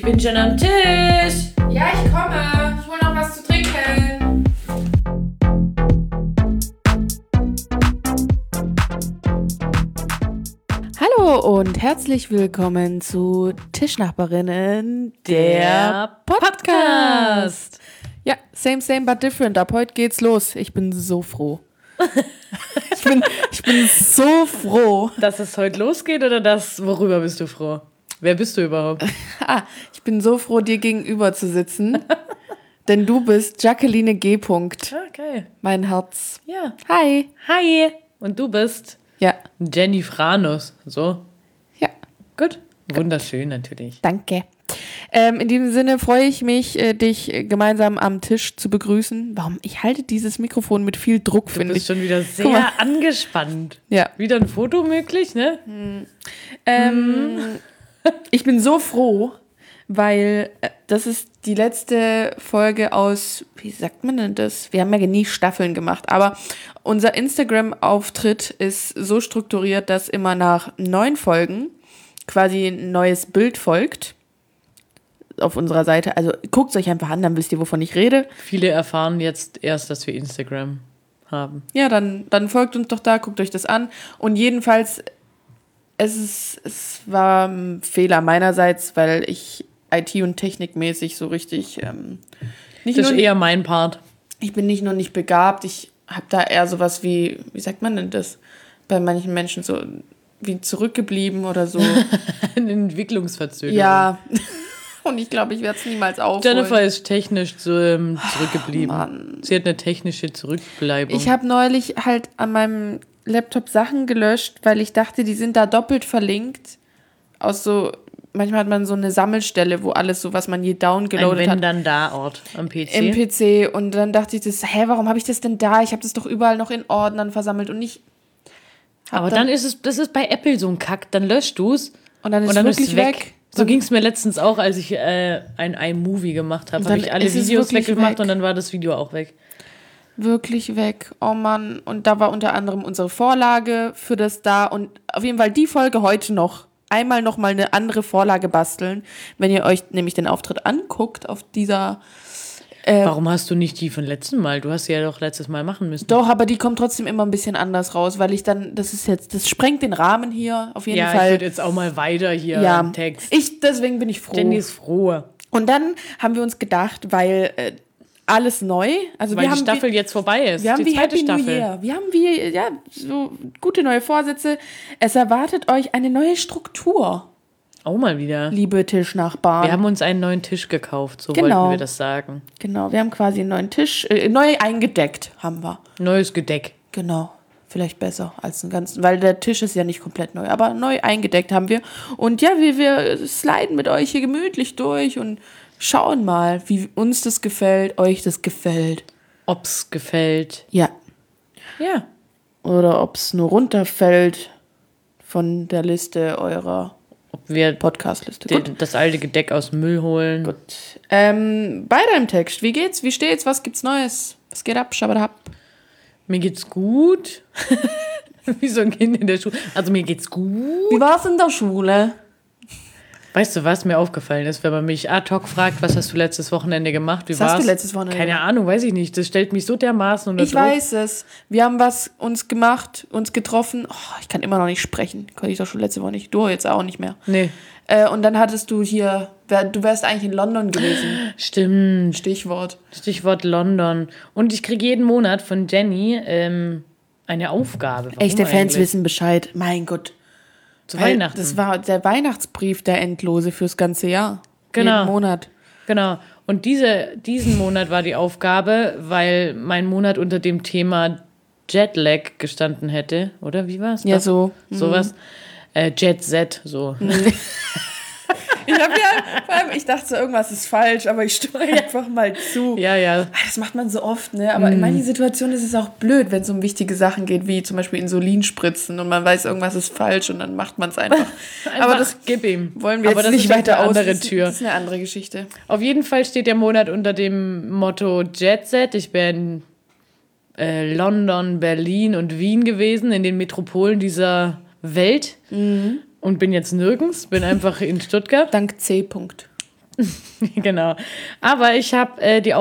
bin schon am Tisch. Ja, ich komme. Ich hole noch was zu trinken. Hallo und herzlich willkommen zu Tischnachbarinnen, der Podcast. Ja, same but different. Ab heute geht's los. Ich bin so froh. Ich bin so froh. Dass es heute losgeht oder worüber bist du froh? Wer bist du überhaupt? Ich bin so froh, dir gegenüber zu sitzen. Denn du bist Jacqueline G. Okay. Mein Herz. Ja. Hi. Hi. Und du bist? Ja. Jenny Franus. So? Ja. Gut. Wunderschön natürlich. Danke. In diesem Sinne freue ich mich, dich gemeinsam am Tisch zu begrüßen. Warum? Ich halte dieses Mikrofon mit viel Druck, finde ich. Du bist schon wieder sehr angespannt. Ja. Wieder ein Foto möglich, ne? Ich bin so froh, weil das ist die letzte Folge aus, wie sagt man denn das? Wir haben ja nie Staffeln gemacht, aber unser Instagram-Auftritt ist so strukturiert, dass immer nach 9 Folgen quasi ein neues Bild folgt auf unserer Seite. Also guckt es euch einfach an, dann wisst ihr, wovon ich rede. Viele erfahren jetzt erst, dass wir Instagram haben. Ja, dann folgt uns doch da, guckt euch das an. Und jedenfalls, es war ein Fehler meinerseits, weil ich IT- und technikmäßig so richtig Das ist eher mein Part. Ich bin nicht nur nicht begabt, ich habe da eher sowas wie sagt man denn das? Bei manchen Menschen so wie zurückgeblieben oder so. Eine Entwicklungsverzögerung. Ja. Und ich glaube, ich werde es niemals aufholen. Jennifer ist technisch zurückgeblieben. Mann. Sie hat eine technische Zurückbleibung. Ich habe neulich halt an meinem Laptop Sachen gelöscht, weil ich dachte, die sind da doppelt verlinkt. Manchmal hat man so eine Sammelstelle, wo alles so, was man je downgeloadet hat. Ein Wenn-Dann-Da-Ort am PC. Im PC. Und dann dachte ich, warum habe ich das denn da? Ich habe das doch überall noch in Ordnern versammelt und nicht. Aber dann ist das ist bei Apple so ein Kack. Dann löscht du es und dann ist es wirklich weg. So ging es mir letztens auch, als ich ein iMovie gemacht habe. Habe ich alle Videos weggemacht und dann war das Video auch weg. Wirklich weg. Oh Mann. Und da war unter anderem unsere Vorlage für das da. Und auf jeden Fall die Folge heute noch. Einmal nochmal eine andere Vorlage basteln. Wenn ihr euch nämlich den Auftritt anguckt auf dieser... Warum hast du nicht die von letztem Mal? Du hast sie ja doch letztes Mal machen müssen. Doch, aber die kommt trotzdem immer ein bisschen anders raus, weil ich dann, das sprengt den Rahmen hier auf jeden Fall. Ja, ich würde jetzt auch mal weiter hier im Text. Deswegen bin ich froh. Jenny ist froh. Und dann haben wir uns gedacht, weil alles neu, also weil die Staffel jetzt vorbei ist, wir haben die zweite Happy Staffel. New Year. Wir haben so gute neue Vorsätze. Es erwartet euch eine neue Struktur. Oh, mal wieder. Liebe Tischnachbarn. Wir haben uns einen neuen Tisch gekauft, so Genau. wollten wir das sagen. Genau, wir haben quasi einen neuen Tisch, neu eingedeckt haben wir. Neues Gedeck. Genau, vielleicht besser als den ganzen, weil der Tisch ist ja nicht komplett neu, aber neu eingedeckt haben wir. Und ja, wir sliden mit euch hier gemütlich durch und schauen mal, wie uns das gefällt, euch das gefällt. Ob's gefällt. Ja. Ja. Oder ob's nur runterfällt von der Liste eurer Ob wir Podcast-Liste. das alte Gedeck aus dem Müll holen. Gut. Bei deinem Text, wie geht's? Wie steht's? Was gibt's Neues? Was geht ab? Schabadab. Mir geht's gut. Wie so ein Kind in der Schule. Also mir geht's gut. Wie war's in der Schule? Weißt du, was mir aufgefallen ist, wenn man mich ad hoc fragt, was hast du letztes Wochenende gemacht? Was hast du letztes Wochenende? Keine Ahnung, weiß ich nicht. Das stellt mich so dermaßen unter Ich Druck. weiß es. Wir haben was uns gemacht, uns getroffen. Oh, ich kann immer noch nicht sprechen. Konnte ich doch schon letzte Woche nicht. Du jetzt auch nicht mehr. Nee. Und dann hattest du hier, du wärst eigentlich in London gewesen. Stimmt. Stichwort London. Und ich kriege jeden Monat von Jenny eine Aufgabe. Warum Echte Fans eigentlich? wissen Bescheid. Mein Gott. Zu Weihnachten. Das war der Weihnachtsbrief, der endlose fürs ganze Jahr. Genau. Jeden Monat. Genau. Und diesen Monat war die Aufgabe, weil mein Monat unter dem Thema Jetlag gestanden hätte. Oder wie war es? Ja, so. Sowas. Jet Z, so. Vor allem, ich dachte so, irgendwas ist falsch, aber ich stimme einfach mal zu. Ja. Das macht man so oft, ne? Aber in manchen Situationen ist es auch blöd, wenn es um wichtige Sachen geht, wie zum Beispiel Insulinspritzen und man weiß, irgendwas ist falsch und dann macht man es einfach. Aber das gib ihm. wollen wir Aber jetzt das nicht ist weiter eine aus. andere Tür. Das ist eine andere Geschichte. Auf jeden Fall steht der Monat unter dem Motto Jet Set. Ich bin London, Berlin und Wien gewesen, in den Metropolen dieser Welt. Und bin jetzt nirgends, bin einfach in Stuttgart. Dank C. -Punkt. Genau. Aber ich habe die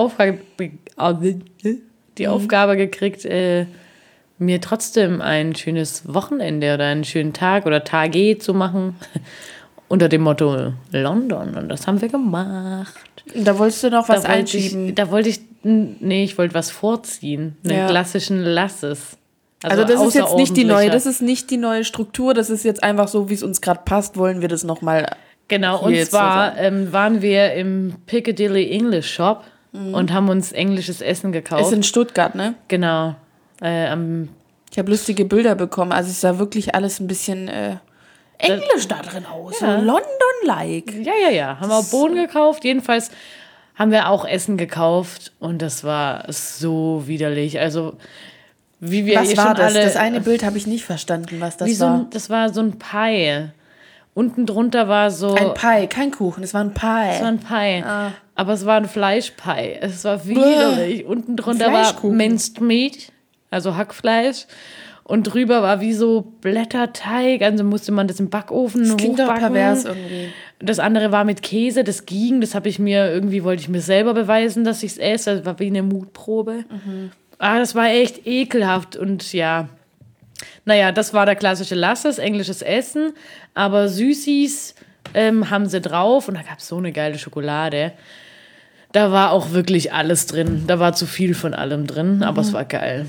Aufgabe gekriegt, mir trotzdem ein schönes Wochenende oder einen schönen Tag oder Tage zu machen. Unter dem Motto London. Und das haben wir gemacht. Da wolltest du noch was einschieben. Ich wollte was vorziehen. Einen klassischen Lasses. Also das ist jetzt nicht die neue, das ist nicht die neue Struktur, das ist jetzt einfach so, wie es uns gerade passt, wollen wir das nochmal. Genau, und zwar waren wir im Piccadilly English Shop und haben uns englisches Essen gekauft. Ist in Stuttgart, ne? Genau. Ich habe lustige Bilder bekommen, also es sah wirklich alles ein bisschen englisch da drin aus, so London-like. Ja. Haben wir Bohnen gekauft, jedenfalls haben wir auch Essen gekauft und das war so widerlich, also wie wir was war das? Das eine Bild habe ich nicht verstanden, was das war. Das war so ein Pie. Unten drunter war so... Ein Pie, kein Kuchen, es war ein Pie. Es war ein Pie, aber es war ein Fleischpie. Es war widerlich. Unten drunter war Minced Meat, also Hackfleisch. Und drüber war wie so Blätterteig, also musste man das im Backofen hochbacken. Das klingt doch pervers irgendwie. Das andere war mit Käse, das ging. Das wollte ich mir selber beweisen, dass ich es esse. Das war wie eine Mutprobe. Das war echt ekelhaft und ja. Naja, das war der klassische Lasses, englisches Essen. Aber Süßis haben sie drauf und da gab es so eine geile Schokolade. Da war auch wirklich alles drin. Da war zu viel von allem drin, aber es war geil.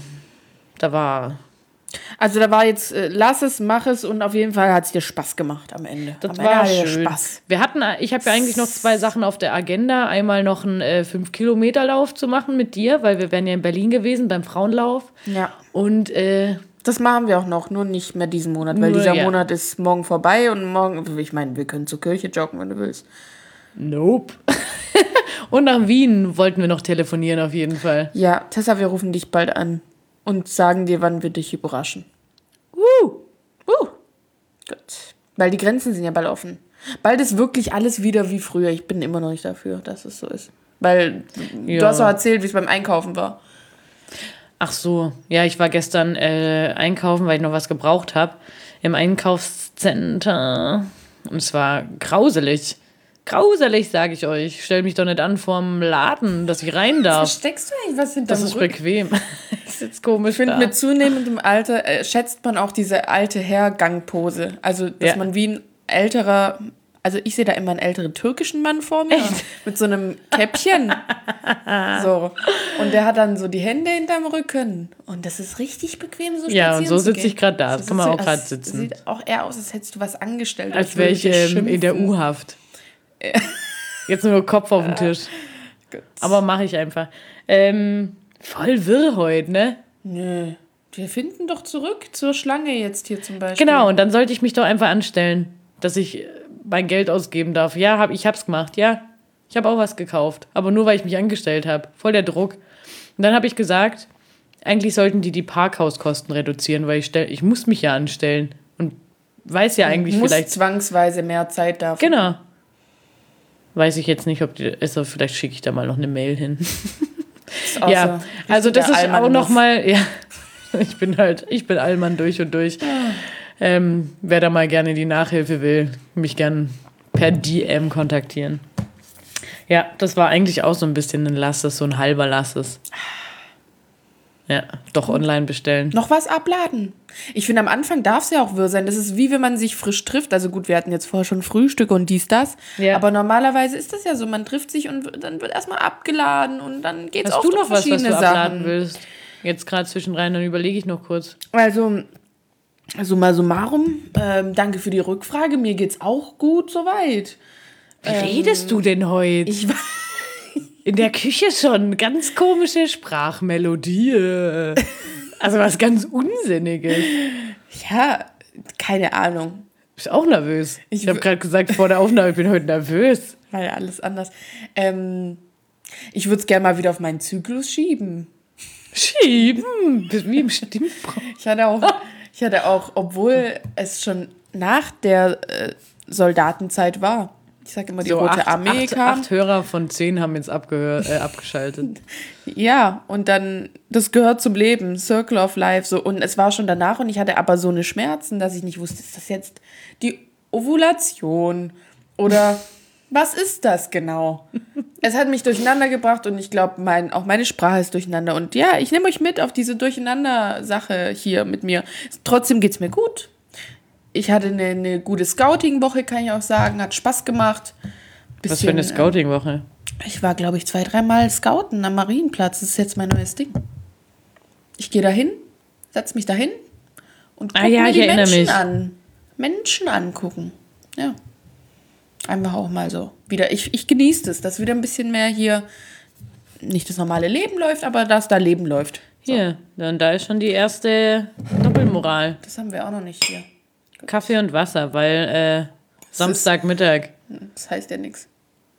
Also da war jetzt, lass es, mach es und auf jeden Fall hat es dir Spaß gemacht am Ende. Das war schön. Spaß. Ich habe ja eigentlich noch 2 Sachen auf der Agenda. Einmal noch einen 5-Kilometer-Lauf zu machen mit dir, weil wir wären ja in Berlin gewesen beim Frauenlauf. Ja. Und das machen wir auch noch, nur nicht mehr diesen Monat, weil dieser Monat ist morgen vorbei und morgen, ich meine, wir können zur Kirche joggen, wenn du willst. Nope. Und nach Wien wollten wir noch telefonieren auf jeden Fall. Ja, Tessa, wir rufen dich bald an. Und sagen dir, wann wir dich überraschen. Gut. Weil die Grenzen sind ja bald offen. Bald ist wirklich alles wieder wie früher. Ich bin immer noch nicht dafür, dass es so ist. Weil du hast auch erzählt, wie es beim Einkaufen war. Ach so. Ja, ich war gestern einkaufen, weil ich noch was gebraucht habe. Im Einkaufscenter. Und es war grauselig. Grauselig, sage ich euch. Stell mich doch nicht an vorm Laden, dass ich rein darf. Was versteckst du eigentlich was hinterm Das ist bequem. Das ist jetzt komisch. Ich finde, mit zunehmendem Alter schätzt man auch diese alte Herr-Gangpose. Also, dass man wie ein älterer, also ich sehe da immer einen älteren türkischen Mann vor mir. Echt? Mit so einem Käppchen. So. Und der hat dann so die Hände hinterm Rücken. Und das ist richtig bequem, so spazieren zu gehen. Ja, und so sitze ich gerade da. Das kann man auch gerade sitzen. Sieht auch eher aus, als hättest du was angestellt. Als wäre ich in der U-Haft. Jetzt nur Kopf auf den Tisch. Aber mache ich einfach. Voll wirr heute, ne? Nö. Wir finden doch zurück zur Schlange jetzt hier zum Beispiel. Genau, und dann sollte ich mich doch einfach anstellen, dass ich mein Geld ausgeben darf. Ja, ich hab's gemacht, ja. Ich habe auch was gekauft. Aber nur, weil ich mich angestellt habe. Voll der Druck. Und dann habe ich gesagt, eigentlich sollten die Parkhauskosten reduzieren, weil ich muss mich ja anstellen. Und weiß ja eigentlich vielleicht... zwangsweise mehr Zeit dafür. Genau. Weiß ich jetzt nicht, also vielleicht schicke ich da mal noch eine Mail hin. Ja, also das ist auch nochmal, ja, ich bin Allmann durch und durch. Wer da mal gerne die Nachhilfe will, mich gern per DM kontaktieren. Ja, das war eigentlich auch so ein bisschen ein Lasses, so ein halber Lasses. Ja, doch online bestellen. Noch was abladen. Ich finde, am Anfang darf es ja auch wirr sein. Das ist wie wenn man sich frisch trifft. Also gut, wir hatten jetzt vorher schon Frühstück und dies, das. Ja. Aber normalerweise ist das ja so. Man trifft sich und dann wird erstmal abgeladen und dann geht es auch um verschiedene Sachen. Hast du noch was du abladen willst? Jetzt gerade zwischendrein, dann überlege ich noch kurz. Also summa summarum, danke für die Rückfrage. Mir geht's auch gut soweit. Wie redest du denn heute? Ich weiß... In der Küche schon ganz komische Sprachmelodie. Also was ganz Unsinniges. Ja, keine Ahnung. Bist auch nervös. Ich habe gerade gesagt vor der Aufnahme, ich bin heute nervös. War ja alles anders. Ich würde es gerne mal wieder auf meinen Zyklus schieben. Schieben? Wie im Stimmbruch. Ich hatte auch, obwohl es schon nach der Soldatenzeit war, ich sage immer, die Rote Armee kam. 8 Hörer von 10 haben jetzt abgeschaltet. Ja, und dann, das gehört zum Leben, Circle of Life. So. Und es war schon danach und ich hatte aber so eine Schmerzen, dass ich nicht wusste, ist das jetzt die Ovulation oder Was ist das genau? Es hat mich durcheinander gebracht und ich glaube, auch meine Sprache ist durcheinander. Und ja, ich nehme euch mit auf diese Durcheinander-Sache hier mit mir. Trotzdem geht's mir gut. Ich hatte eine gute Scouting-Woche, kann ich auch sagen. Hat Spaß gemacht. Was für eine Scouting-Woche? Ich war, glaube ich, 2-3 Mal scouten am Marienplatz. Das ist jetzt mein neues Ding. Ich gehe dahin, setze mich dahin und gucke mir die Menschen an. Menschen angucken. Ja. Einfach auch mal so. Wieder. Ich genieße das, dass wieder ein bisschen mehr hier nicht das normale Leben läuft, aber dass da Leben läuft. So. Hier, dann da ist schon die erste Doppelmoral. Das haben wir auch noch nicht hier. Kaffee und Wasser, weil Samstagmittag. Das heißt ja nichts.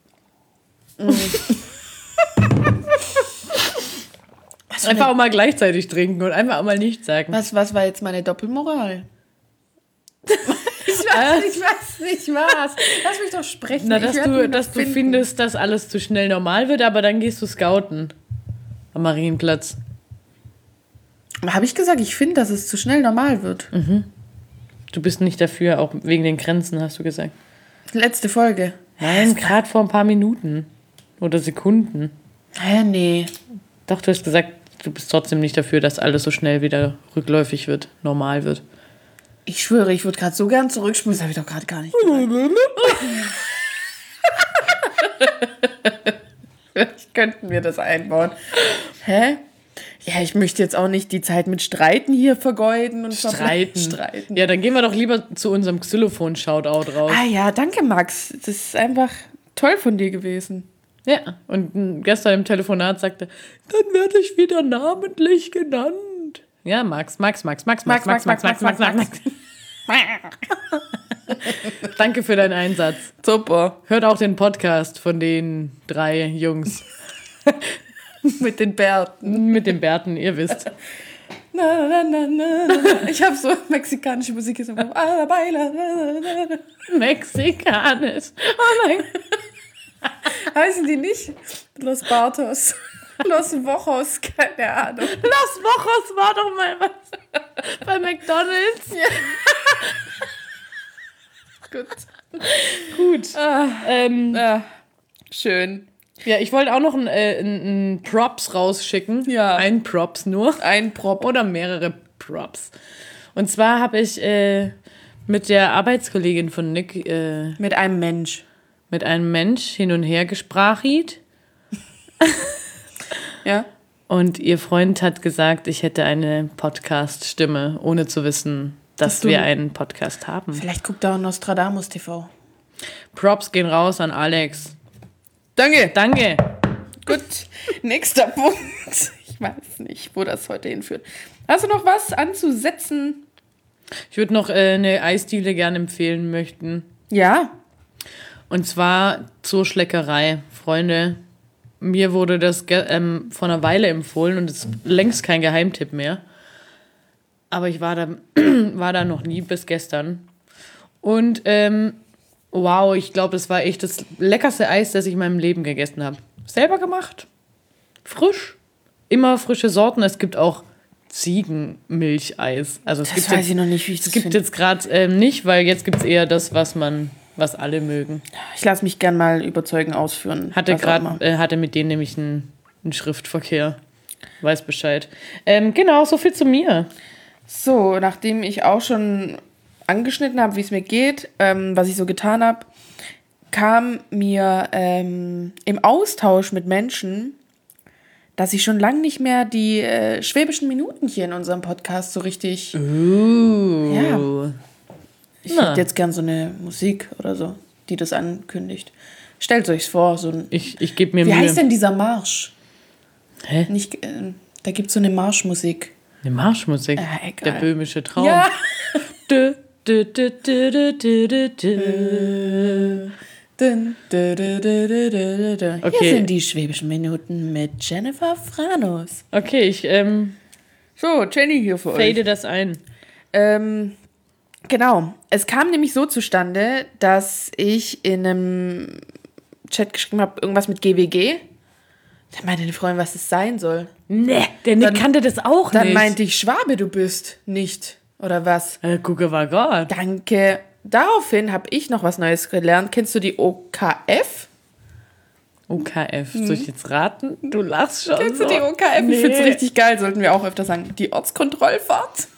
Einfach auch mal gleichzeitig trinken und einfach auch mal nichts sagen. Was war jetzt meine Doppelmoral? Ich weiß nicht was. Lass mich doch sprechen. Na, dass du findest, dass alles zu schnell normal wird, aber dann gehst du scouten am Marienplatz. Habe ich gesagt, ich finde, dass es zu schnell normal wird. Mhm. Du bist nicht dafür, auch wegen den Grenzen, hast du gesagt. Letzte Folge. Nein, gerade vor ein paar Minuten oder Sekunden. Nee. Doch, du hast gesagt, du bist trotzdem nicht dafür, dass alles so schnell wieder rückläufig wird, normal wird. Ich schwöre, ich würde gerade so gern zurückspulen, das habe ich doch gerade gar nicht gesagt. Vielleicht könnten wir das einbauen. Hä? Ja, ich möchte jetzt auch nicht die Zeit mit Streiten hier vergeuden und Streiten. Ja, dann gehen wir doch lieber zu unserem Xylophon-Shoutout raus. Ah ja, danke Max. Das ist einfach toll von dir gewesen. Ja, und gestern im Telefonat sagte, dann werde ich wieder namentlich genannt. Ja, Max. Danke für deinen Einsatz. Super. Hört auch den Podcast von den 3 Jungs. Mit den Bärten. Mit den Bärten, ihr wisst. Ich habe so mexikanische Musik jetzt im Kopf. Mexikanisch. Oh nein. Heißen die nicht? Los Bartos. Los Wochos, keine Ahnung. Los Wochos war doch mal was bei McDonald's. Ja. Gut. Schön. Ja, ich wollte auch noch ein Props rausschicken. Ja. Ein Props nur. Ein Prop. Oder mehrere Props. Und zwar habe ich mit der Arbeitskollegin von Nick mit einem Mensch hin und her gesprachit. Ja. Und ihr Freund hat gesagt, ich hätte eine Podcast-Stimme, ohne zu wissen, dass wir einen Podcast haben. Vielleicht guckt er auch Nostradamus TV. Props gehen raus an Alex. Danke. Gut, nächster Punkt. Ich weiß nicht, wo das heute hinführt. Hast du noch was anzusetzen? Ich würde noch eine Eisdiele gerne empfehlen möchten. Ja. Und zwar zur Schleckerei. Freunde, mir wurde das vor einer Weile empfohlen und es ist längst kein Geheimtipp mehr. Aber ich war da noch nie bis gestern. Und wow, ich glaube, das war echt das leckerste Eis, das ich in meinem Leben gegessen habe. Selber gemacht. Frisch. Immer frische Sorten. Es gibt auch Ziegenmilcheis. Also das weiß ich noch nicht, wie ich das finde. Es gibt jetzt gerade nicht, weil jetzt gibt es eher das, was alle mögen. Ich lasse mich gern mal überzeugen, ausführen. Hatte mit denen nämlich einen Schriftverkehr. Weiß Bescheid. Genau, so viel zu mir. So, nachdem ich auch schon angeschnitten habe, wie es mir geht, was ich so getan habe, kam mir im Austausch mit Menschen, dass ich schon lange nicht mehr die schwäbischen Minuten hier in unserem Podcast so richtig... Ja. Ich hätte jetzt gern so eine Musik oder so, die das ankündigt. Stellt euch's vor, so ein... Ich gebe mir Wie Mühe. heißt denn dieser Marsch? Hä? Nicht, da gibt es so eine Marschmusik. Eine Marschmusik? Egal. Der böhmische Traum. Ja. Dö, dö, dö, dö, dö, dö, dö. Okay. Hier sind die schwäbischen Minuten mit Jennifer Franus. Okay, ich So, Jenny hier für fade das ein. Genau. Es kam nämlich so zustande, dass ich in einem Chat geschrieben habe, irgendwas mit GWG. Da meinte eine Freundin, was es sein soll. Nee, der Nick kannte das auch nicht. Dann meinte ich, Schwabe du bist. Nicht. Oder was? Gucke war Gott. Danke. daraufhin habe ich noch was Neues gelernt. Kennst du die OKF? OKF, soll ich jetzt raten? Du lachst schon. Kennst du die OKF? Nee. Ich finde es richtig geil, sollten wir auch öfter sagen. Die Ortskontrollfahrt.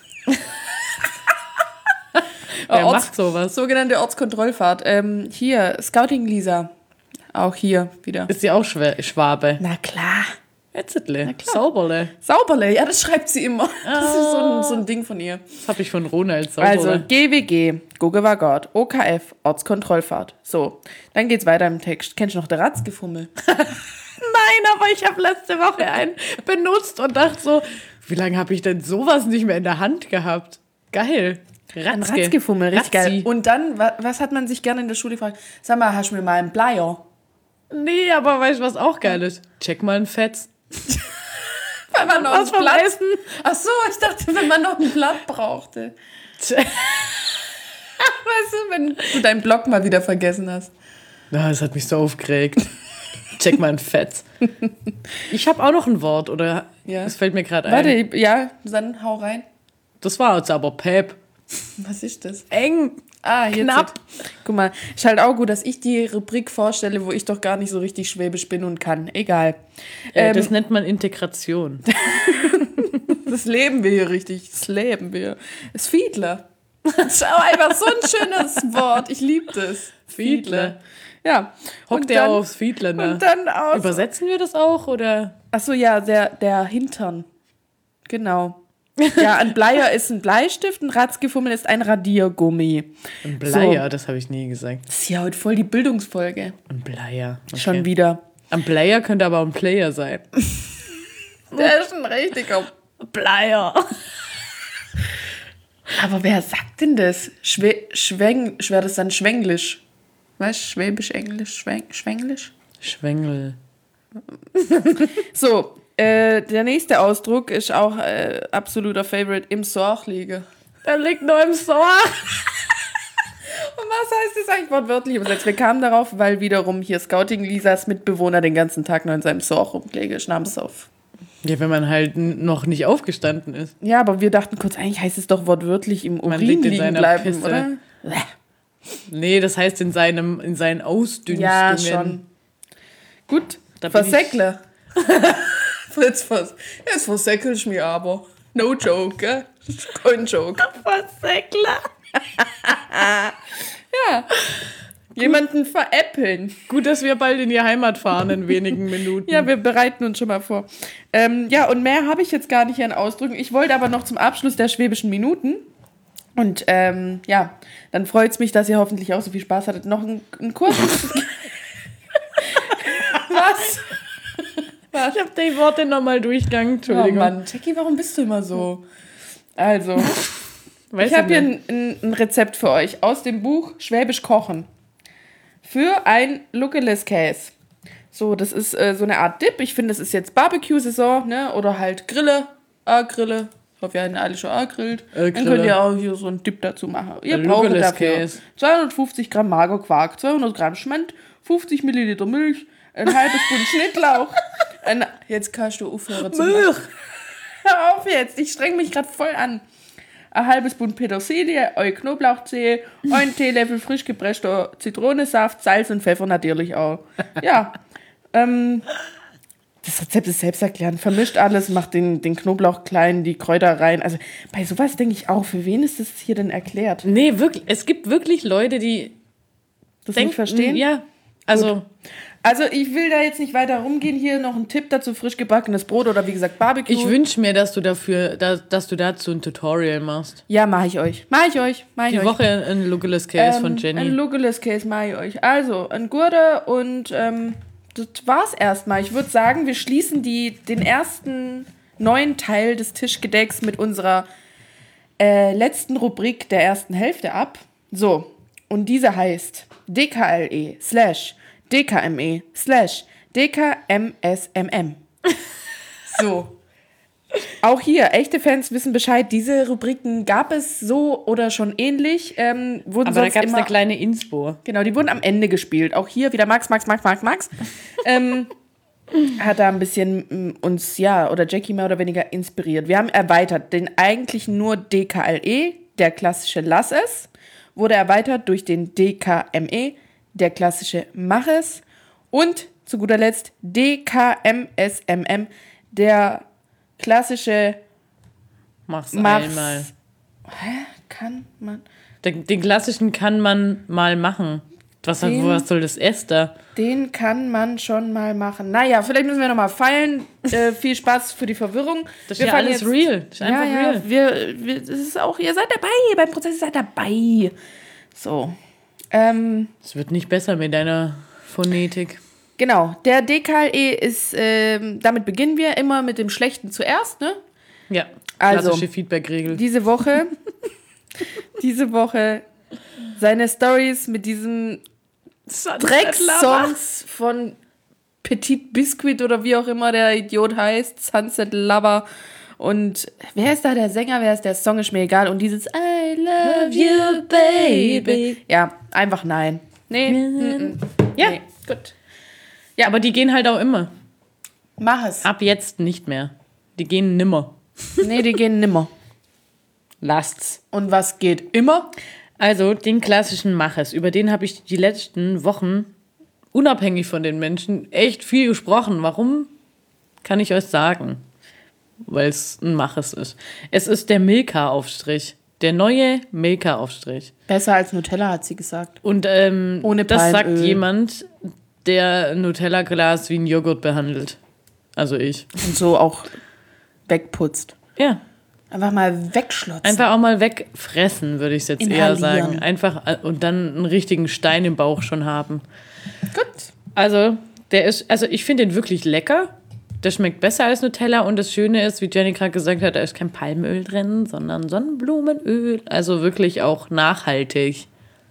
Wer macht sowas? Sogenannte Ortskontrollfahrt. Hier, Scouting Lisa. Auch hier wieder. Ist sie auch Schwabe? Na klar. Etzetle. Sauberle. Sauberle, ja, das schreibt sie immer. Das ist so ein Ding von ihr. Das habe ich von Ronald Sauberle. Also GWG, Guge war Gott, OKF, Ortskontrollfahrt. So, dann geht's weiter im Text. Kennst du noch der Ratzgefummel? Nein, aber ich habe letzte Woche einen benutzt und dachte so, wie lange habe ich denn sowas nicht mehr in der Hand gehabt? Geil. Ein Ratzgefummel, richtig geil. Und dann, was hat man sich gerne in der Schule gefragt? Sag mal, hast du mir mal einen Bleier? Nee, aber weißt du, was auch geil ist? Check mal ein Fetz. Wenn man noch was ein Blatt... Ach so, ich dachte, wenn man noch ein Blatt brauchte. Weißt du, wenn du deinen Block mal wieder vergessen hast. Ja, das hat mich so aufgeregt. Check mal ein Fetz. Ich habe auch noch ein Wort, oder? Ja. Das fällt mir gerade ein. Warte, ja, dann hau rein. Das war jetzt aber Pep. Was ist das? Eng. Jetzt knapp. Guck mal, ist halt auch gut, dass ich die Rubrik vorstelle, wo ich doch gar nicht so richtig schwäbisch bin und kann. Egal. Das nennt man Integration. Das leben wir hier richtig. Das leben wir. Das Fiedler. Schau, einfach so ein schönes Wort. Ich liebe das. Fiedler. Ja. Hockt der aufs Fiedler, ne? Und dann aus. Übersetzen wir das auch, oder? Ach so, ja, der Hintern. Genau. Ja, ein Bleier ist ein Bleistift, ein Ratzgefummel ist ein Radiergummi. Ein Bleier, so. Das habe ich nie gesagt. Das ist ja heute voll die Bildungsfolge. Ein Bleier. Okay. Schon wieder. Ein Bleier könnte aber auch ein Player sein. Der ist ein richtiger Bleier. Aber wer sagt denn das? Wäre das dann Schwenglisch? Weißt du, Schwäbisch, Englisch, Schwenglisch? Schwengel. So, der nächste Ausdruck ist auch absoluter Favorite, im Sorg liegen. Er liegt nur im Sorg. Und was heißt das eigentlich wortwörtlich übersetzt? Wir kamen darauf, weil wiederum hier Scouting Lisas Mitbewohner den ganzen Tag nur in seinem Sorg rumgelegen ist, namens auf. Ja, wenn man halt noch nicht aufgestanden ist. Ja, aber wir dachten kurz, eigentlich heißt es doch wortwörtlich im Urin liegen bleiben, Pisse. Oder? Nee, das heißt in seinen Ausdünstungen. Ja, schon. Gut, versäckle. Fritz, jetzt versäckle ich mich aber. No joke, gell? Kein Joke. Versäckle. Ja. Jemanden veräppeln. Gut, dass wir bald in die Heimat fahren in wenigen Minuten. Ja, wir bereiten uns schon mal vor. Ja, und mehr habe ich jetzt gar nicht an Ausdrücken. Ich wollte aber noch zum Abschluss der schwäbischen Minuten. Und ja, dann freut es mich, dass ihr hoffentlich auch so viel Spaß hattet. Noch ein kurzes... Was? Ich habe die Worte nochmal durchgegangen, Entschuldigung. Oh Mann, Jackie, warum bist du immer so? Also, ich habe hier ein Rezept für euch aus dem Buch Schwäbisch Kochen. Für ein Lukeles Käse. So, das ist so eine Art Dip. Ich finde, das ist jetzt Barbecue-Saison, ne? Oder halt Grille. Grille. Ich hoffe, ihr habt alle schon gegrillt. Dann könnt ihr auch hier so einen Dip dazu machen. Ihr braucht dafür 250 Gramm Magerquark, 200 Gramm Schmand, 50 Milliliter Milch, ein halbes Bund Schnittlauch. Jetzt kannst du aufhören zu Milch. Hör auf jetzt, ich streng mich gerade voll an. Ein halbes Bund Petersilie, ein Knoblauchzehe, ein Teelöffel frisch gepresster Zitronensaft, Salz und Pfeffer natürlich auch. Ja, das Rezept ist selbsterklärend. Vermischt alles, macht den Knoblauch klein, die Kräuter rein. Also bei sowas denke ich auch, für wen ist das hier denn erklärt? Nee, wirklich. Es gibt wirklich Leute, die das nicht verstehen? Ja, also... Gut. Also ich will da jetzt nicht weiter rumgehen. Hier noch ein Tipp dazu, frisch gebackenes Brot oder wie gesagt Barbecue. Ich wünsche mir, dass du dazu ein Tutorial machst. Ja, mache ich euch. Die Woche ein Lukeles Case von Jenny. Ein Lukeles Case mache ich euch. Also, ein Gurte und das war's erstmal. Ich würde sagen, wir schließen den ersten neuen Teil des Tischgedecks mit unserer letzten Rubrik der ersten Hälfte ab. So, und diese heißt DKLE/DKME/DKMSMM. So. Auch hier, echte Fans wissen Bescheid, diese Rubriken gab es so oder schon ähnlich. Aber da gab es eine kleine Inspo. Genau, die wurden am Ende gespielt. Auch hier wieder Max. Hat da ein bisschen uns, ja, oder Jackie mehr oder weniger inspiriert. Wir haben erweitert den eigentlichen nur DKLE, der klassische Lass es, wurde erweitert durch den DKME, der klassische Mach es. Und zu guter Letzt DKMSMM, der klassische Mach's einmal. Kann man? Den klassischen kann man mal machen. Was soll das Esther? Den kann man schon mal machen. Naja, vielleicht müssen wir nochmal feilen. Viel Spaß für die Verwirrung. Das ist ja alles real. Das ist einfach real. Das ist auch, ihr seid dabei. Beim Prozess seid dabei. So. Es wird nicht besser mit deiner Phonetik. Genau. Der DKLE ist, damit beginnen wir immer mit dem Schlechten zuerst, ne? Ja, also, klassische Feedback-Regel. Diese Woche seine Stories mit diesen Drecksongs von Petit Biscuit oder wie auch immer der Idiot heißt, Sunset Lover. Und wer ist da der Sänger, wer ist der Song, ist mir egal. Und dieses I love you, baby. Ja, einfach nein. Nee. Ja, nee. Gut. Ja, aber die gehen halt auch immer. Mach es. Ab jetzt nicht mehr. Die gehen nimmer. Nee, die gehen nimmer. Lasst's. Und was geht immer? Also den klassischen Mach es. Über den habe ich die letzten Wochen, unabhängig von den Menschen, echt viel gesprochen. Warum? Kann ich euch sagen. Weil es ein Mach es ist. Es ist der Milka-Aufstrich. Der neue Milka-Aufstrich. Besser als Nutella, hat sie gesagt. Und ohne das sagt Palmöl. jemand, der ein Nutella-Glas wie ein Joghurt behandelt. Also ich. Und so auch wegputzt. Ja. Einfach mal wegschlotzen. Einfach auch mal wegfressen, würde ich jetzt eher sagen. Einfach und dann einen richtigen Stein im Bauch schon haben. Gut. Also ich finde den wirklich lecker. Der schmeckt besser als Nutella und das Schöne ist, wie Jenny gerade gesagt hat, da ist kein Palmöl drin, sondern Sonnenblumenöl. Also wirklich auch nachhaltig.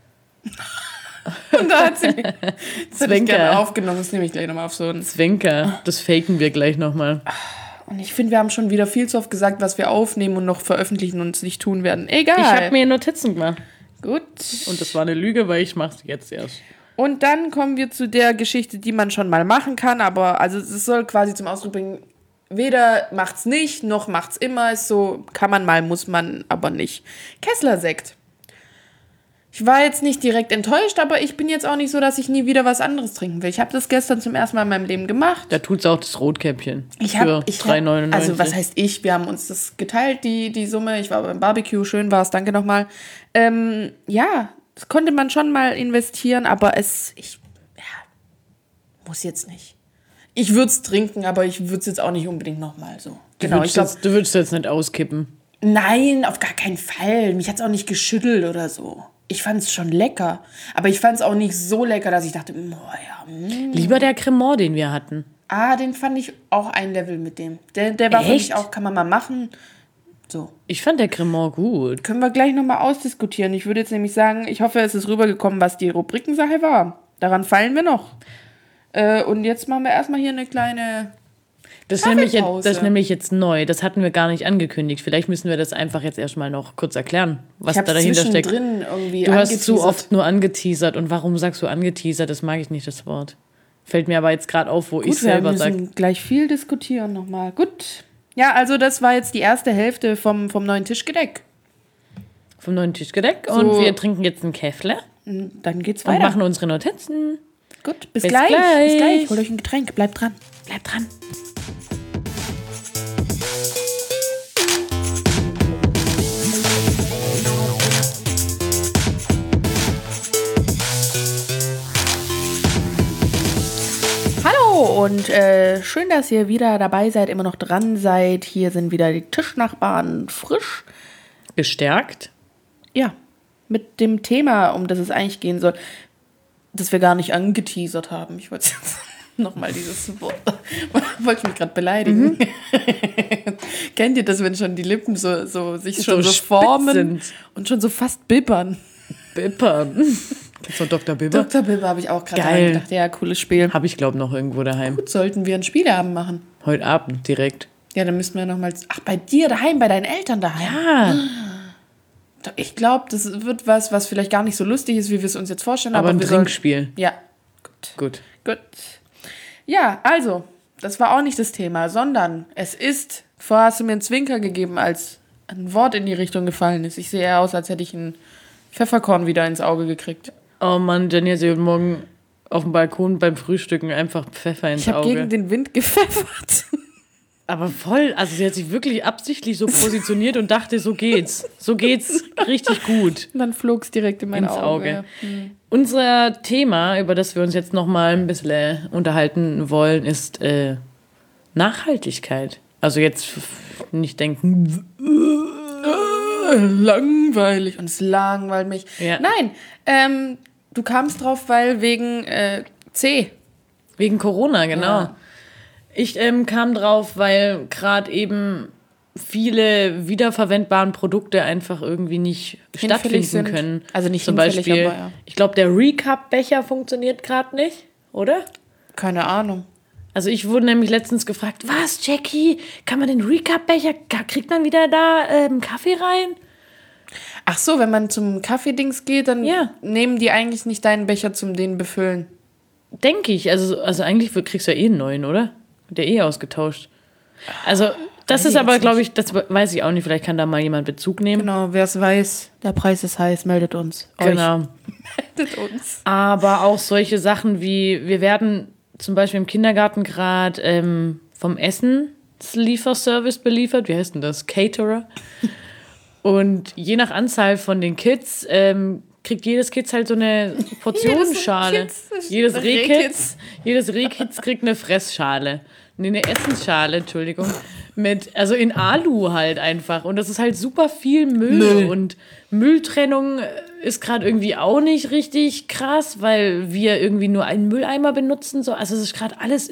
Und da hat sie mich Zwinker. aufgenommen. Das nehme ich gleich nochmal auf so einen. Zwinker. Das faken wir gleich nochmal. Und ich finde, wir haben schon wieder viel zu oft gesagt, was wir aufnehmen und noch veröffentlichen und es nicht tun werden. Egal. Ich habe mir Notizen gemacht. Gut. Und das war eine Lüge, weil ich mache es jetzt erst. Und dann kommen wir zu der Geschichte, die man schon mal machen kann, aber also es soll quasi zum Ausdruck bringen, weder macht's nicht, noch macht's immer. Ist so, kann man mal, muss man aber nicht. Kessler-Sekt. Ich war jetzt nicht direkt enttäuscht, aber ich bin jetzt auch nicht so, dass ich nie wieder was anderes trinken will. Ich habe das gestern zum ersten Mal in meinem Leben gemacht. Da tut's auch das Rotkäppchen. Für 3,99. Also was heißt ich? Wir haben uns das geteilt, die Summe. Ich war beim Barbecue, schön war es, danke nochmal. Ja, das konnte man schon mal investieren, aber muss jetzt nicht. Ich würde es trinken, aber ich würde es jetzt auch nicht unbedingt nochmal so. Genau, ich glaube. Du würdest jetzt nicht auskippen. Nein, auf gar keinen Fall. Mich hat es auch nicht geschüttelt oder so. Ich fand es schon lecker. Aber ich fand es auch nicht so lecker, dass ich dachte, boah, ja. Lieber der Cremant, den wir hatten. Den fand ich auch ein Level mit dem. Der war für mich auch, kann man mal machen. So. Ich fand der Cremant gut. Können wir gleich nochmal ausdiskutieren. Ich würde jetzt nämlich sagen, ich hoffe, es ist rübergekommen, was die Rubrikensache war. Daran fallen wir noch. Und jetzt machen wir erstmal hier eine kleine Das ist nämlich jetzt neu. Das hatten wir gar nicht angekündigt. Vielleicht müssen wir das einfach jetzt erstmal noch kurz erklären, was da dahinter steckt. Irgendwie du hast zu oft nur angeteasert. Und warum sagst du angeteasert? Das mag ich nicht, das Wort. Fällt mir aber jetzt gerade auf, wo ich selber sage. Wir müssen gleich viel diskutieren nochmal. Gut. Ja, also das war jetzt die erste Hälfte vom neuen Tischgedeck. Vom neuen Tischgedeck. So. Und wir trinken jetzt einen Käffle. Dann geht's weiter. Und machen unsere Notizen. Gut, bis gleich. Bis gleich. Holt euch ein Getränk. Bleibt dran. Bleibt dran. Hallo und schön, dass ihr wieder dabei seid, immer noch dran seid. Hier sind wieder die Tischnachbarn frisch. Gestärkt. Ja, mit dem Thema, um das es eigentlich gehen soll, das wir gar nicht angeteasert haben. Ich wollte jetzt nochmal dieses Wort, wollte ich mich gerade beleidigen. Kennt ihr das, wenn schon die Lippen sich schon so formen sind und schon so fast bibbern? Bibbern. Kennst du Dr. Bibber? Dr. Bibber habe ich auch gerade gedacht. Ja, cooles Spiel. Habe ich, glaube ich, noch irgendwo daheim. Gut, sollten wir einen Spieleabend machen. Heute Abend direkt. Ja, dann müssten wir nochmal... Ach, bei dir daheim, bei deinen Eltern daheim? Ja. Ich glaube, das wird was vielleicht gar nicht so lustig ist, wie wir es uns jetzt vorstellen. Aber ein Trinkspiel. Ja. Gut. Ja, also, das war auch nicht das Thema, sondern es ist... Vorher hast du mir einen Zwinker gegeben, als ein Wort in die Richtung gefallen ist. Ich sehe eher aus, als hätte ich ein Pfefferkorn wieder ins Auge gekriegt. Oh Mann, Jenny hat heute Morgen auf dem Balkon beim Frühstücken einfach Pfeffer ins Auge. Ich habe gegen den Wind gepfeffert. Aber voll, also sie hat sich wirklich absichtlich so positioniert und dachte, so geht's richtig gut. Und dann flog es direkt in mein Auge. Unser Thema, über das wir uns jetzt nochmal ein bisschen unterhalten wollen, ist Nachhaltigkeit. Also jetzt nicht denken, langweilig und es langweilt mich. Ja. Nein, du kamst drauf, weil wegen C. Wegen Corona, genau. Ja. Ich kam drauf, weil gerade eben viele wiederverwendbaren Produkte einfach irgendwie nicht stattfinden können. Also nicht zum Beispiel, aber ja. Ich glaube, der Recap-Becher funktioniert gerade nicht, oder? Keine Ahnung. Also ich wurde nämlich letztens gefragt, was, Jackie, kann man den Recap-Becher, kriegt man wieder da Kaffee rein? Ach so, wenn man zum Kaffeedings geht, dann nehmen die eigentlich nicht deinen Becher zum den befüllen. Denke ich, also eigentlich kriegst du ja einen neuen, oder? Der ausgetauscht. Also das ist aber, glaube ich, das weiß ich auch nicht, vielleicht kann da mal jemand Bezug nehmen. Genau, wer es weiß, der Preis ist heiß, meldet uns. Genau. Meldet uns. Aber auch solche Sachen wie, wir werden zum Beispiel im Kindergarten gerade vom Essenslieferservice beliefert. Wie heißt denn das? Caterer. Und je nach Anzahl von den Kids kriegt jedes Kind halt so eine Portionsschale. Jedes Rehkids kriegt eine Fressschale. Nee, eine Essensschale, Entschuldigung. Also in Alu halt einfach. Und das ist halt super viel Müll. Und Mülltrennung ist gerade irgendwie auch nicht richtig krass, weil wir irgendwie nur einen Mülleimer benutzen. So. Also es ist gerade alles,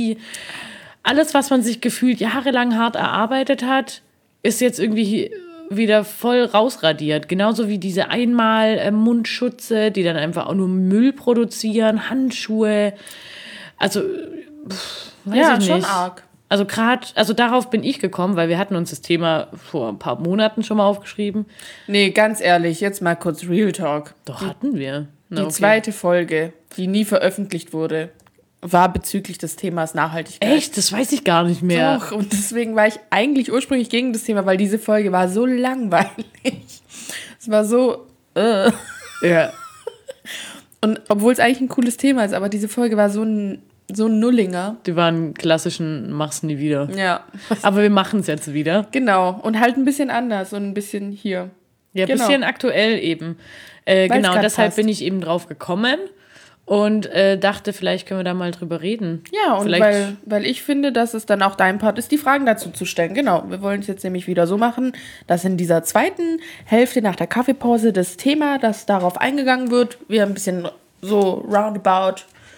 was man sich gefühlt jahrelang hart erarbeitet hat, ist jetzt irgendwie wieder voll rausradiert. Genauso wie diese Einmal-Mundschutze, die dann einfach auch nur Müll produzieren, Handschuhe. Also, weiß ich nicht. Schon arg. Also darauf bin ich gekommen, weil wir hatten uns das Thema vor ein paar Monaten schon mal aufgeschrieben. Nee, ganz ehrlich, jetzt mal kurz Real Talk. Doch, hatten wir. Die zweite Folge, die nie veröffentlicht wurde, war bezüglich des Themas Nachhaltigkeit. Echt? Das weiß ich gar nicht mehr. Doch, und deswegen war ich eigentlich ursprünglich gegen das Thema, weil diese Folge war so langweilig. Es war so... Ja. Und obwohl es eigentlich ein cooles Thema ist, aber diese Folge war so ein Nullinger. Die waren klassischen Mach's nie wieder. Ja. Aber wir machen es jetzt wieder. Genau. Und halt ein bisschen anders und ein bisschen hier. Ja, ein bisschen aktuell eben. Genau, deshalb bin ich eben drauf gekommen und dachte, vielleicht können wir da mal drüber reden. Ja, und weil ich finde, dass es dann auch dein Part ist, die Fragen dazu zu stellen. Genau, wir wollen es jetzt nämlich wieder so machen, dass in dieser zweiten Hälfte nach der Kaffeepause das Thema, das darauf eingegangen wird, wir ein bisschen so roundabout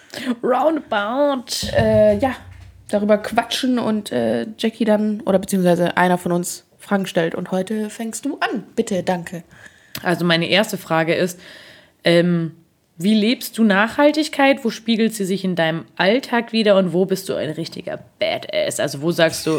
darüber quatschen und Jackie dann, oder beziehungsweise einer von uns Fragen stellt. Und heute fängst du an. Bitte, danke. Also meine erste Frage ist, wie lebst du Nachhaltigkeit? Wo spiegelt sie sich in deinem Alltag wieder? Und wo bist du ein richtiger Badass? Also wo sagst du,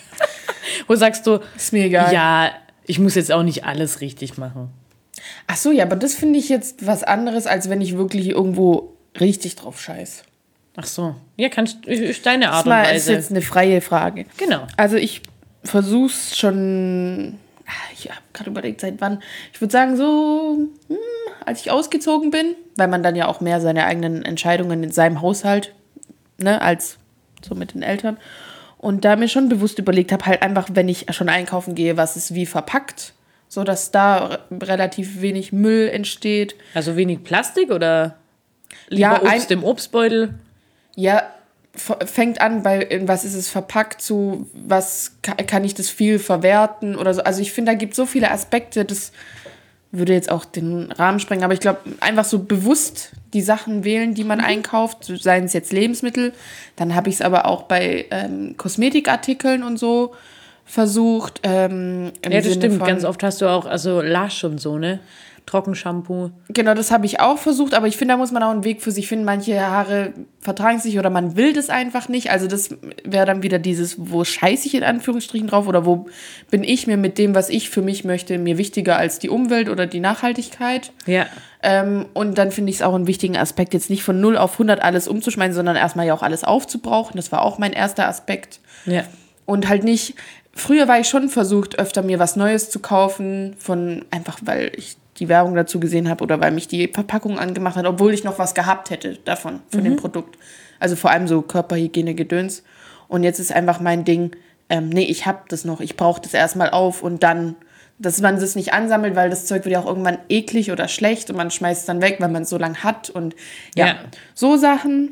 ist mir egal. Ja, ich muss jetzt auch nicht alles richtig machen. Ach so, ja, aber das finde ich jetzt was anderes, als wenn ich wirklich irgendwo richtig drauf scheiß. Ach so. Ja, ist deine Art und Weise. Das ist jetzt eine freie Frage. Genau. Also ich versuch's schon, ich habe gerade überlegt, seit wann. Ich würde sagen so, als ich ausgezogen bin, weil man dann ja auch mehr seine eigenen Entscheidungen in seinem Haushalt, ne, als so mit den Eltern. Und da mir schon bewusst überlegt habe, halt einfach, wenn ich schon einkaufen gehe, was ist wie verpackt, so dass da relativ wenig Müll entsteht. Also wenig Plastik oder lieber Obst im Obstbeutel? Ja, fängt an bei, in was ist es verpackt, zu was kann ich das viel verwerten oder so. Also ich finde, da gibt es so viele Aspekte, das würde jetzt auch den Rahmen sprengen, aber ich glaube, einfach so bewusst die Sachen wählen, die man einkauft, seien es jetzt Lebensmittel. Dann habe ich es aber auch bei Kosmetikartikeln und so versucht. Ja, das stimmt. Ganz oft hast du auch Lush und so, ne? Trockenshampoo. Genau, das habe ich auch versucht, aber ich finde, da muss man auch einen Weg für sich finden. Manche Haare vertragen sich oder man will das einfach nicht. Also das wäre dann wieder dieses, wo scheiße ich in Anführungsstrichen drauf oder wo bin ich mir mit dem, was ich für mich möchte, mir wichtiger als die Umwelt oder die Nachhaltigkeit. Ja. Und dann finde ich es auch einen wichtigen Aspekt, jetzt nicht von 0 auf 100 alles umzuschmeißen, sondern erstmal ja auch alles aufzubrauchen. Das war auch mein erster Aspekt. Ja. Und halt nicht, früher war ich schon versucht, öfter mir was Neues zu kaufen, einfach weil ich die Werbung dazu gesehen habe oder weil mich die Verpackung angemacht hat, obwohl ich noch was gehabt hätte davon, von dem Produkt. Also vor allem so Körperhygiene-Gedöns. Und jetzt ist einfach mein Ding, nee, ich habe das noch, ich brauche das erstmal auf und dann, dass man das nicht ansammelt, weil das Zeug wird ja auch irgendwann eklig oder schlecht und man schmeißt es dann weg, weil man es so lange hat und so Sachen.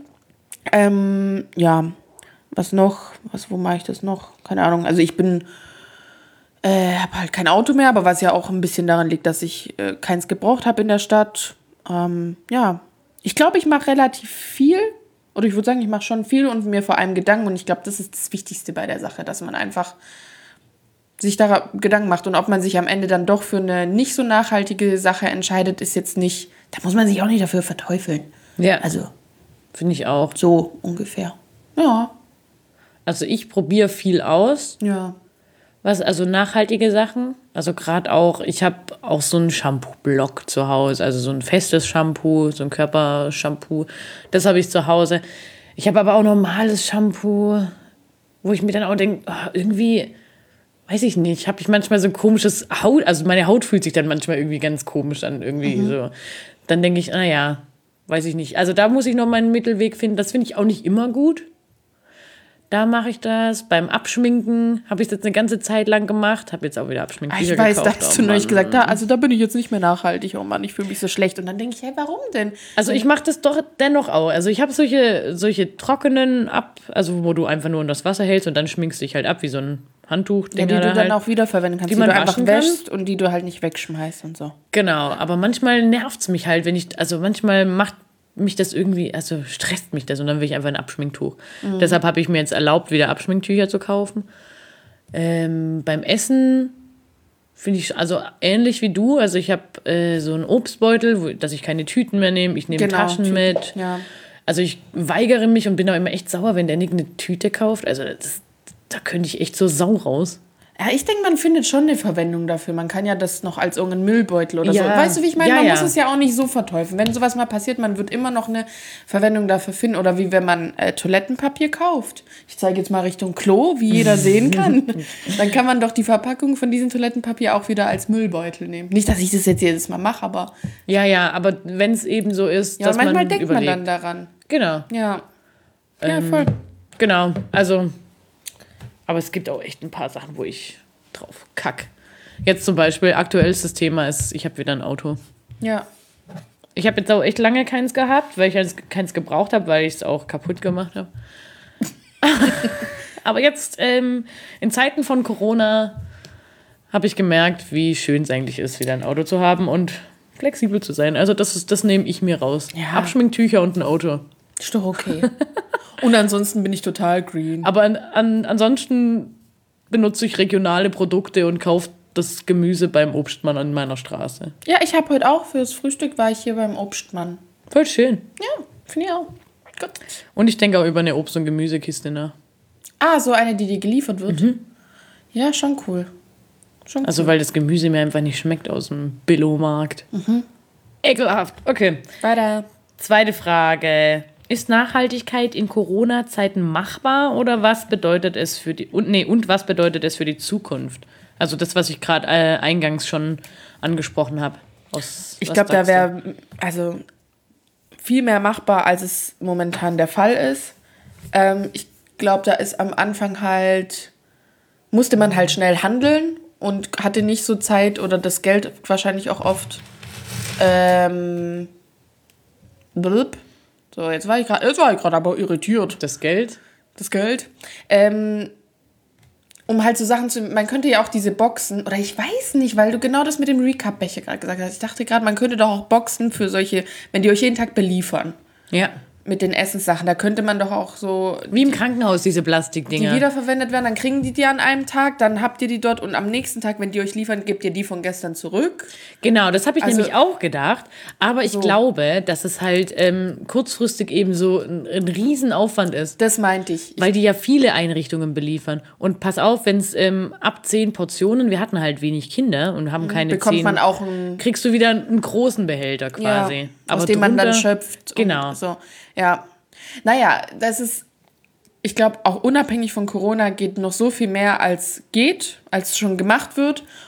Was noch? Wo mache ich das noch? Keine Ahnung. Also ich habe halt kein Auto mehr, aber was ja auch ein bisschen daran liegt, dass ich keins gebraucht habe in der Stadt. Ich glaube, ich mache relativ viel. Oder ich würde sagen, ich mache schon viel und mir vor allem Gedanken. Und ich glaube, das ist das Wichtigste bei der Sache, dass man einfach sich da Gedanken macht. Und ob man sich am Ende dann doch für eine nicht so nachhaltige Sache entscheidet, ist jetzt nicht, da muss man sich auch nicht dafür verteufeln. Ja. Also, finde ich auch. So ungefähr. Ja. Also ich probiere viel aus. Ja. Also nachhaltige Sachen. Also gerade auch, ich habe auch so einen Shampoo-Block zu Hause. Also so ein festes Shampoo, so ein Körpershampoo. Das habe ich zu Hause. Ich habe aber auch normales Shampoo, wo ich mir dann auch denke, irgendwie, weiß ich nicht, habe ich manchmal so ein komisches Haut, also meine Haut fühlt sich dann manchmal irgendwie ganz komisch an, irgendwie so. Dann denke ich, naja, weiß ich nicht. Also da muss ich noch meinen Mittelweg finden. Das finde ich auch nicht immer gut. Da mache ich das. Beim Abschminken habe ich das jetzt eine ganze Zeit lang gemacht. Habe jetzt auch wieder Abschminktücher gekauft. Ich weiß, da hast du neulich gesagt, da bin ich jetzt nicht mehr nachhaltig. Oh Mann, ich fühle mich so schlecht. Und dann denke ich, hey, warum denn? Also ich mache das doch dennoch auch. Also ich habe solche trockenen also wo du einfach nur in das Wasser hältst und dann schminkst dich halt ab wie so ein Handtuch. Ja, die du dann auch wiederverwenden kannst, die du einfach wäschst und die du halt nicht wegschmeißt und so. Genau, aber manchmal nervt es mich halt, manchmal macht mich das irgendwie, also stresst mich das und dann will ich einfach ein Abschminktuch. Deshalb habe ich mir jetzt erlaubt, wieder Abschminktücher zu kaufen. Beim Essen finde ich also ähnlich wie du. Also ich habe so einen Obstbeutel, dass ich keine Tüten mehr nehme. Ich nehme Taschen mit. Ja. Also ich weigere mich und bin auch immer echt sauer, wenn der Nick eine Tüte kauft. Also da könnte ich echt so sau raus. Ja, ich denke, man findet schon eine Verwendung dafür. Man kann ja das noch als irgendeinen Müllbeutel oder so. Weißt du, wie ich meine? Man muss es ja auch nicht so verteufeln. Wenn sowas mal passiert, man wird immer noch eine Verwendung dafür finden. Oder wie wenn man Toilettenpapier kauft. Ich zeige jetzt mal Richtung Klo, wie jeder sehen kann. Dann kann man doch die Verpackung von diesem Toilettenpapier auch wieder als Müllbeutel nehmen. Nicht, dass ich das jetzt jedes Mal mache, aber... Ja, aber wenn es eben so ist, dass man manchmal denkt man dann daran. Genau. Ja, voll. Genau, also... Aber es gibt auch echt ein paar Sachen, wo ich drauf kack. Jetzt zum Beispiel, aktuellstes Thema ist, ich habe wieder ein Auto. Ja. Ich habe jetzt auch echt lange keins gehabt, weil ich keins gebraucht habe, weil ich es auch kaputt gemacht habe. Aber jetzt, in Zeiten von Corona, habe ich gemerkt, wie schön es eigentlich ist, wieder ein Auto zu haben und flexibel zu sein. Also das nehme ich mir raus. Ja. Abschminktücher und ein Auto. Ist doch okay. Und ansonsten bin ich total green. Aber ansonsten benutze ich regionale Produkte und kaufe das Gemüse beim Obstmann an meiner Straße. Ja, ich habe heute auch fürs Frühstück war ich hier beim Obstmann. Voll schön. Ja, finde ich auch. Gut. Und ich denke auch über eine Obst- und Gemüsekiste nach. So eine, die geliefert wird? Ja, schon cool. Also weil das Gemüse mir einfach nicht schmeckt aus dem Billo-Markt. Ekelhaft. Okay. Weiter. Zweite Frage. Ist Nachhaltigkeit in Corona-Zeiten machbar oder was bedeutet es für was bedeutet es für die Zukunft? Also das, was ich gerade eingangs schon angesprochen habe. Ich glaube, da wäre viel mehr machbar, als es momentan der Fall ist. Ich glaube, da ist am Anfang musste man halt schnell handeln und hatte nicht so Zeit oder das Geld wahrscheinlich auch oft. So, jetzt war ich gerade aber irritiert. Das Geld? Um halt so Sachen man könnte ja auch diese Boxen, oder ich weiß nicht, weil du genau das mit dem Recap-Becher gerade gesagt hast. Ich dachte gerade, man könnte doch auch Boxen für solche, wenn die euch jeden Tag beliefern. Ja. Mit den Essenssachen, da könnte man doch auch so... Wie im Krankenhaus, diese Plastikdinger. Die wiederverwendet werden, dann kriegen die an einem Tag, dann habt ihr die dort und am nächsten Tag, wenn die euch liefern, gebt ihr die von gestern zurück. Genau, das habe ich nämlich auch gedacht. Aber ich glaube, dass es halt kurzfristig eben so ein Riesenaufwand ist. Das meinte ich. Weil die ja viele Einrichtungen beliefern. Und pass auf, wenn es ab 10 Portionen, wir hatten halt wenig Kinder und haben keine 10... Bekommt man auch kriegst du wieder einen großen Behälter quasi. Ja, aber aus dem man dann schöpft. Genau. So. Ja, naja, das ist, ich glaube, auch unabhängig von Corona geht noch so viel mehr als schon gemacht wird.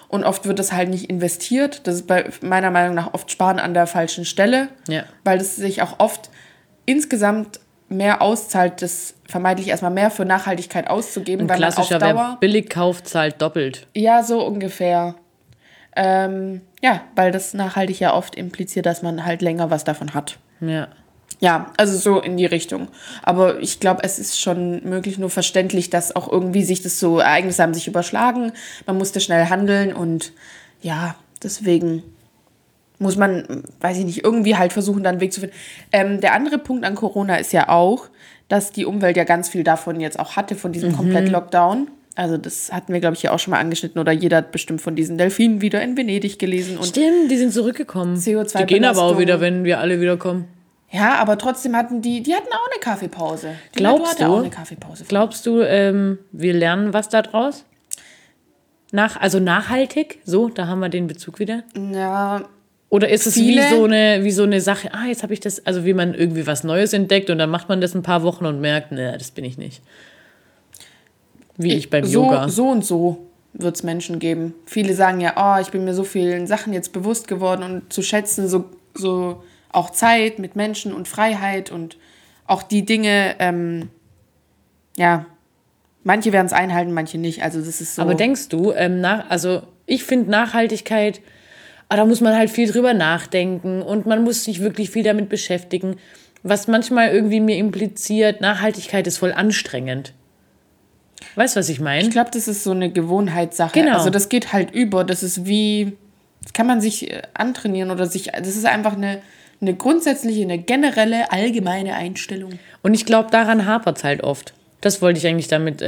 Und oft wird das halt nicht investiert. Das ist bei meiner Meinung nach oft Sparen an der falschen Stelle. Ja. Weil das sich auch oft insgesamt mehr auszahlt, das vermeintlich erstmal mehr für Nachhaltigkeit auszugeben. Ein weil klassischer, man auf Dauer, wer billig kauft, zahlt doppelt. ja, so ungefähr. Ja, weil das nachhaltig ja oft impliziert, dass man halt länger was davon hat. Ja. Ja, also so in die Richtung. Aber ich glaube, es ist schon möglich, nur verständlich, dass auch irgendwie sich das so Ereignisse haben sich überschlagen. Man musste schnell handeln und ja, deswegen muss man, weiß ich nicht, irgendwie halt versuchen, da einen Weg zu finden. Der andere Punkt an Corona ist ja auch, dass die Umwelt ja ganz viel davon jetzt auch hatte, von diesem Komplett-Lockdown. Also das hatten wir, glaube ich, hier auch schon mal angeschnitten. Oder jeder hat bestimmt von diesen Delfinen wieder in Venedig gelesen. Und Stimmt, die sind zurückgekommen. CO2-Belastung. Die gehen aber auch wieder, wenn wir alle wiederkommen. Ja, aber trotzdem hatten die hatten auch eine Kaffeepause. Die Glaubst hatte du? auch eine Kaffeepause. Glaubst du, wir lernen was daraus? Also nachhaltig? So, da haben wir den Bezug wieder. Ja, Oder ist es Viele- wie so eine Sache, jetzt habe ich das, also wie man irgendwie was Neues entdeckt und dann macht man das ein paar Wochen und merkt, ne, das bin ich nicht. Wie ich beim Yoga. So und so wird es Menschen geben. Viele sagen ja, oh, ich bin mir so vielen Sachen jetzt bewusst geworden und zu schätzen, so auch Zeit mit Menschen und Freiheit und auch die Dinge, ja, manche werden es einhalten, manche nicht. Also das ist so. Aber denkst du, also ich finde Nachhaltigkeit, da muss man halt viel drüber nachdenken und man muss sich wirklich viel damit beschäftigen. Was manchmal irgendwie mir impliziert, Nachhaltigkeit ist voll anstrengend. Weißt du, was ich meine? Ich glaube, das ist so eine Gewohnheitssache. Genau. Also das geht halt über. Das ist das kann man sich antrainieren oder das ist einfach eine grundsätzliche, eine generelle, allgemeine Einstellung. Und ich glaube, daran hapert es halt oft. Das wollte ich eigentlich damit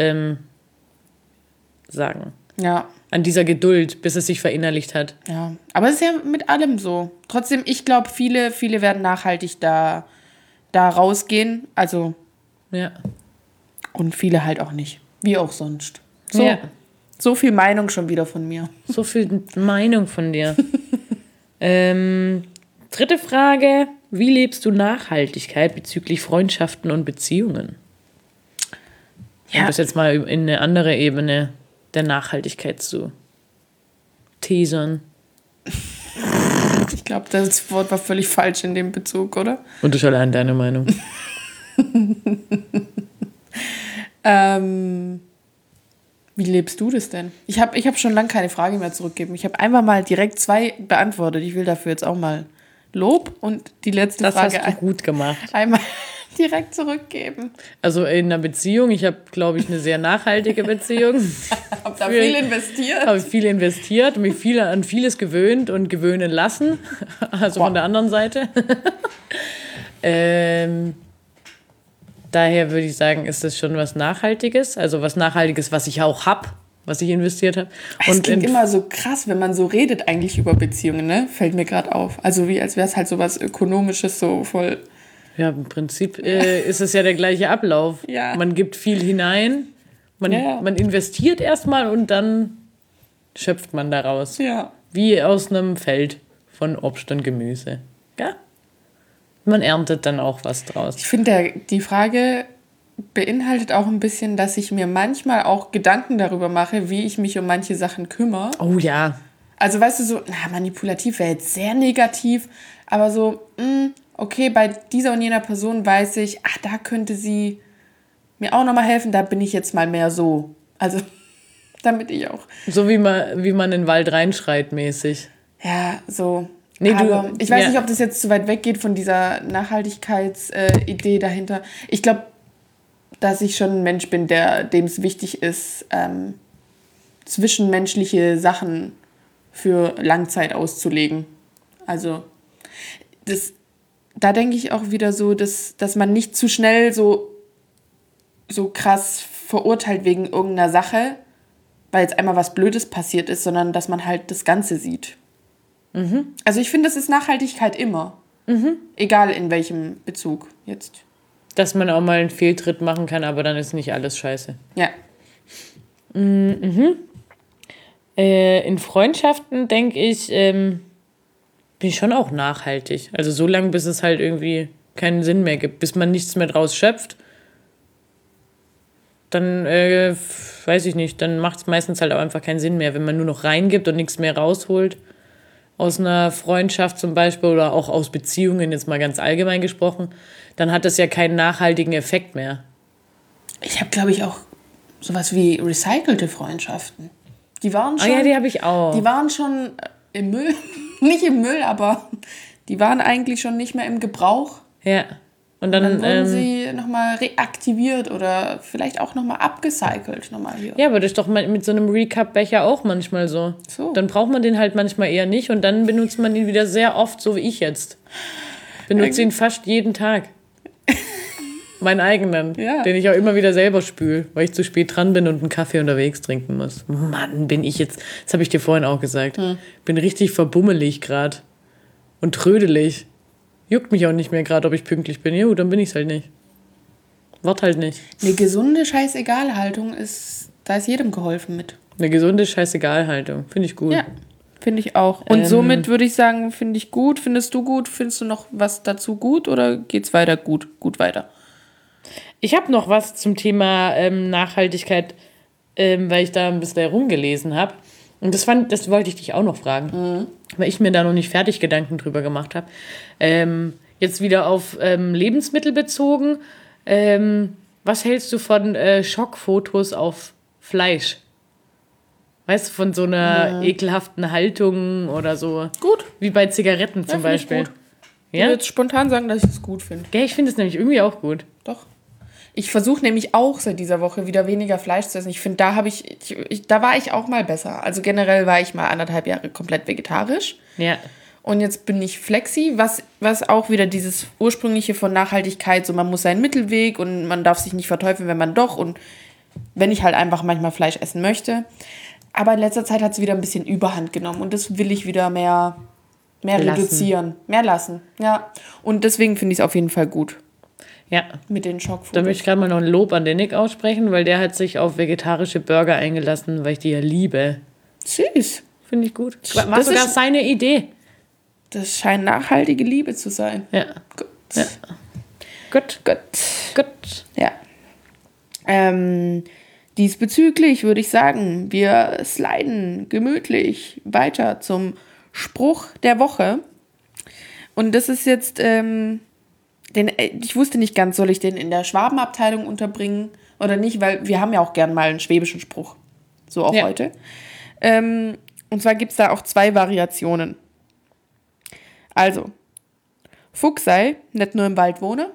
sagen. Ja, An dieser Geduld, bis es sich verinnerlicht hat. ja. Aber es ist ja mit allem so. Trotzdem, ich glaube, viele werden nachhaltig da rausgehen. Also, Ja. und viele halt auch nicht. Wie auch sonst. So, Ja. so viel Meinung schon wieder von mir. So viel Meinung von dir. Dritte Frage. Wie lebst du Nachhaltigkeit bezüglich Freundschaften und Beziehungen? Um das jetzt mal in eine andere Ebene der Nachhaltigkeit zu teasern. Ich glaube, das Wort war völlig falsch in dem Bezug, oder? Und das ist allein deine Meinung. Wie lebst du das denn? Ich hab schon lange keine Frage mehr zurückgegeben. Ich habe einfach mal direkt 2 beantwortet. Ich will dafür jetzt auch mal Lob und die letzte Das Frage hast du gut gemacht. einmal direkt zurückgeben. Also in einer Beziehung, ich habe, glaube ich, eine sehr nachhaltige Beziehung. Hab da viel investiert. Habe viel investiert, mich an vieles gewöhnt und gewöhnen lassen. Also von der anderen Seite. Daher würde ich sagen, ist das schon was Nachhaltiges. Also was Nachhaltiges, was ich auch habe, was ich investiert habe. Es klingt immer so krass, wenn man so redet eigentlich über Beziehungen, ne? Fällt mir gerade auf. Also wie als wäre es halt so was Ökonomisches, so voll. Ja, im Prinzip ist es ja der gleiche Ablauf. Ja. Man gibt viel hinein, Ja. man investiert erstmal und dann schöpft man daraus. Ja. Wie aus einem Feld von Obst und Gemüse. Ja? Man erntet dann auch was draus. Ich finde, die Frage beinhaltet auch ein bisschen, dass ich mir manchmal auch Gedanken darüber mache, wie ich mich um manche Sachen kümmere. Oh ja. Also weißt du, so, manipulativ wäre jetzt sehr negativ, aber so, okay, bei dieser und jener Person weiß ich, da könnte sie mir auch nochmal helfen, da bin ich jetzt mal mehr so. Also, damit ich auch. So wie man in den Wald reinschreit mäßig. Ja, so. Nee, aber ich weiß ja. nicht, ob das jetzt zu weit weggeht von dieser Nachhaltigkeitsidee dahinter. Ich glaube, dass ich schon ein Mensch bin, dem es wichtig ist, zwischenmenschliche Sachen für Langzeit auszulegen. Also, da denke ich auch wieder so, dass man nicht zu schnell so krass verurteilt wegen irgendeiner Sache, weil jetzt einmal was Blödes passiert ist, sondern dass man halt das Ganze sieht. Also ich finde, das ist Nachhaltigkeit immer. Egal in welchem Bezug jetzt. Dass man auch mal einen Fehltritt machen kann, aber dann ist nicht alles scheiße. Ja. In Freundschaften, denke ich, bin ich schon auch nachhaltig. Also so lange, bis es halt irgendwie keinen Sinn mehr gibt, bis man nichts mehr draus schöpft. dann, weiß ich nicht, dann macht es meistens halt auch einfach keinen Sinn mehr, wenn man nur noch reingibt und nichts mehr rausholt. Aus einer Freundschaft zum Beispiel oder auch aus Beziehungen, jetzt mal ganz allgemein gesprochen, dann hat das ja keinen nachhaltigen Effekt mehr. Ich habe, glaube ich, auch sowas wie recycelte Freundschaften. Die waren schon... ja, die habe ich auch. Die waren schon im Müll. Nicht im Müll, aber die waren eigentlich schon nicht mehr im Gebrauch. Ja. Und dann wurden sie nochmal reaktiviert oder vielleicht auch nochmal abgecycelt. Nochmal hier. Ja, aber das ist doch mit so einem Recap-Becher auch manchmal so. Dann braucht man den halt manchmal eher nicht und dann benutzt man ihn wieder sehr oft, so wie ich jetzt. Benutze ihn fast jeden Tag. Meinen eigenen, den ich auch immer wieder selber spüle, weil ich zu spät dran bin und einen Kaffee unterwegs trinken muss. Mann, bin ich jetzt, das habe ich dir vorhin auch gesagt, bin richtig verbummelig gerade und trödelig. Juckt mich auch nicht mehr gerade, ob ich pünktlich bin. Jo, dann bin ich es halt nicht. Wart halt nicht. Eine gesunde Scheißegal-Haltung da ist jedem geholfen mit. Eine gesunde Scheißegal-Haltung, finde ich gut. Ja, finde ich auch. Und somit würde ich sagen, finde ich gut. Findest du gut? Findest du noch was dazu gut oder geht's weiter gut? Gut weiter. Ich habe noch was zum Thema Nachhaltigkeit, weil ich da ein bisschen herumgelesen habe. Und das wollte ich dich auch noch fragen, weil ich mir da noch nicht fertig Gedanken drüber gemacht habe. Jetzt wieder auf Lebensmittel bezogen. Was hältst du von Schockfotos auf Fleisch? Weißt du, von so einer ekelhaften Haltung oder so? Gut. Wie bei Zigaretten zum Beispiel. Ich gut. Ja? Ich würde jetzt spontan sagen, dass ich es gut finde. Ja, ich finde es nämlich irgendwie auch gut. Doch. Ich versuche nämlich auch seit dieser Woche wieder weniger Fleisch zu essen. Ich finde, da war ich auch mal besser. Also generell war ich mal 1,5 Jahre komplett vegetarisch. Ja. Und jetzt bin ich flexi, was auch wieder dieses ursprüngliche von Nachhaltigkeit, so man muss seinen Mittelweg und man darf sich nicht verteufeln, wenn man doch und wenn ich halt einfach manchmal Fleisch essen möchte. Aber in letzter Zeit hat es wieder ein bisschen Überhand genommen und das will ich wieder mehr reduzieren, mehr lassen. Ja. Und deswegen finde ich es auf jeden Fall gut. Ja. Mit den Schockfotos. Da möchte ich gerade mal noch ein Lob an den Nick aussprechen, weil der hat sich auf vegetarische Burger eingelassen, weil ich die ja liebe. Süß. Finde ich gut. War sogar seine Idee. Das scheint nachhaltige Liebe zu sein. Ja. Gut. Ja. Gut. Ja. Diesbezüglich würde ich sagen, wir sliden gemütlich weiter zum Spruch der Woche. Und das ist jetzt... ich wusste nicht ganz, soll ich den in der Schwabenabteilung unterbringen oder nicht, weil wir haben ja auch gern mal einen schwäbischen Spruch. So auch heute. Und zwar gibt es da auch 2 Variationen. Also, Fuchs sei, nicht nur im Wald wohne.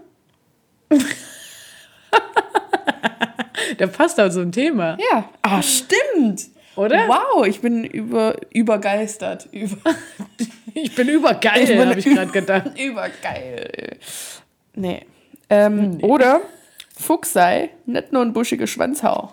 Der passt auf so ein Thema. Ja. Ah, stimmt. Oder? Wow, ich bin übergeistert. Ich bin übergeil, habe ich gerade gedacht. Übergeil. Nee. Oder Fuchs sei, nicht nur ein buschiger Schwanzhau.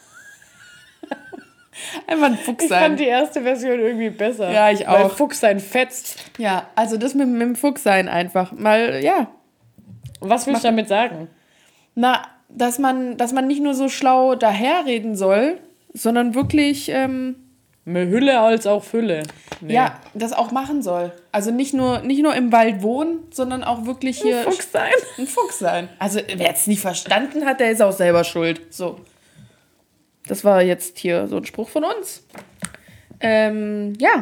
Einfach ein Fuchs sein. Ich fand die erste Version irgendwie besser. Ja, ich auch. Weil Fuchs sein fetzt. Ja, also das mit dem Fuchs sein einfach. Mal, ja. Was willst du damit sagen? Na, dass man nicht nur so schlau daherreden soll, sondern wirklich... Mehr Hülle als auch Fülle. Nee. Ja, das auch machen soll. Also nicht nur im Wald wohnen, sondern auch wirklich hier... Ein Fuchs sein. Ein Fuchs sein. Also wer es nicht verstanden hat, der ist auch selber schuld. So. Das war jetzt hier so ein Spruch von uns. Ja.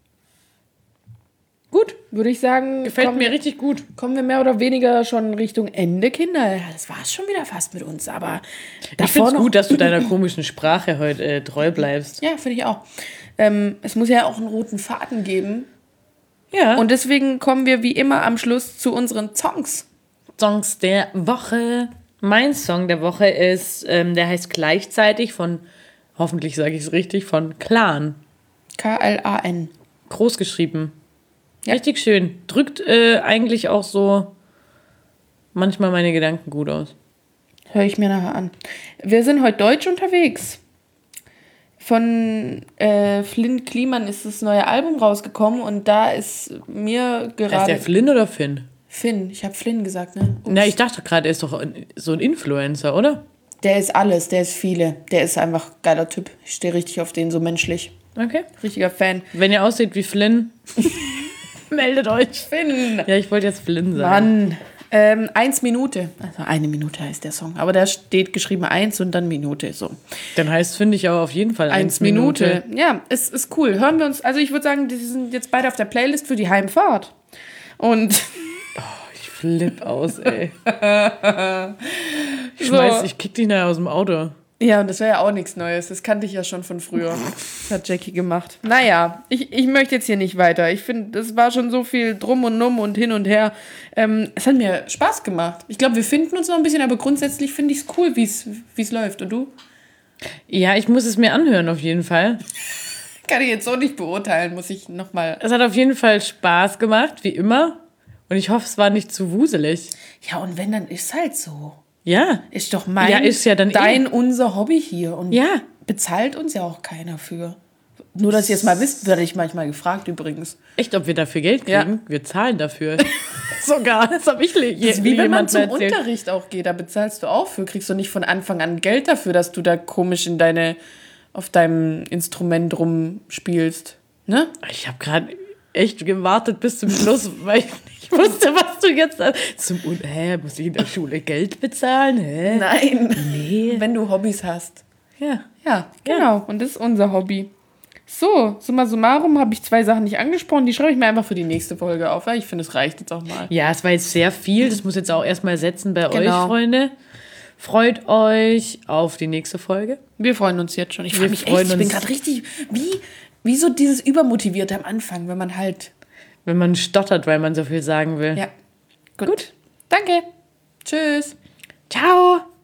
Gut, würde ich sagen... Gefällt mir richtig gut. Kommen wir mehr oder weniger schon Richtung Ende, Kinder. Ja, das war es schon wieder fast mit uns, aber... Ich finde es gut, dass du deiner komischen Sprache heute treu bleibst. Ja, finde ich auch. Es muss ja auch einen roten Faden geben. Ja. Und deswegen kommen wir wie immer am Schluss zu unseren Songs. Songs der Woche. Mein Song der Woche ist, der heißt Gleichzeitig von, hoffentlich sage ich es richtig, von Clan. K-L-A-N. Groß geschrieben. Ja. Richtig schön. Drückt eigentlich auch so manchmal meine Gedanken gut aus. Höre ich mir nachher an. Wir sind heute deutsch unterwegs. Von Flynn Kliman ist das neue Album rausgekommen und da ist mir gerade... Ist der Flynn oder Finn? Finn, ich habe Flynn gesagt, ne? Na, ich dachte gerade, er ist doch so ein Influencer, oder? Der ist alles, der ist viele. Der ist einfach ein geiler Typ. Ich stehe richtig auf den, so menschlich. Okay. Richtiger Fan. Wenn ihr aussieht wie Flynn, meldet euch. Finn. Ja, ich wollte jetzt Flynn sagen. Mann. 1 Minute. Also 1 Minute heißt der Song. Aber da steht geschrieben 1 und dann Minute. So. Dann heißt, finde ich, auch auf jeden Fall 1 Minute. Ja, es ist cool. Hören wir uns, also ich würde sagen, die sind jetzt beide auf der Playlist für die Heimfahrt. Und ich flipp aus, ey. Ich kick dich nachher aus dem Auto. Ja, und das wäre ja auch nichts Neues. Das kannte ich ja schon von früher. Das hat Jackie gemacht. Naja, ich möchte jetzt hier nicht weiter. Ich finde, das war schon so viel drum und numm und hin und her. Es hat mir Spaß gemacht. Ich glaube, wir finden uns noch ein bisschen, aber grundsätzlich finde ich es cool, wie es läuft. Und du? Ja, ich muss es mir anhören, auf jeden Fall. Kann ich jetzt so nicht beurteilen, muss ich nochmal. Es hat auf jeden Fall Spaß gemacht, wie immer. Und ich hoffe, es war nicht zu wuselig. Ja, und wenn, dann ist halt so. Ja. Ist doch unser Hobby hier. Und ja. Bezahlt uns ja auch keiner für. Nur, dass ihr es mal wisst, werde ich manchmal gefragt übrigens. Echt, ob wir dafür Geld kriegen? Ja. Wir zahlen dafür. Sogar, das habe ich Das ist wie wenn man zum Unterricht auch geht, da bezahlst du auch für. Kriegst du nicht von Anfang an Geld dafür, dass du da komisch auf deinem Instrument rumspielst. Ne? Ich habe gerade echt gewartet bis zum Schluss, weil ich wusste, was du jetzt sagst. Muss ich in der Schule Geld bezahlen? Hä? Nein. Nee. Wenn du Hobbys hast. Ja. Ja, genau. Ja. Und das ist unser Hobby. So, summa summarum habe ich 2 Sachen nicht angesprochen. Die schreibe ich mir einfach für die nächste Folge auf. Weil ich finde, es reicht jetzt auch mal. Ja, es war jetzt sehr viel. Das muss jetzt auch erstmal setzen bei euch, Freunde. Freut euch auf die nächste Folge. Wir freuen uns jetzt schon. Ich freue mich echt. Ich bin gerade richtig, wie so dieses Übermotivierte am Anfang, wenn man stottert, weil man so viel sagen will. Ja. Gut. Danke. Tschüss. Ciao.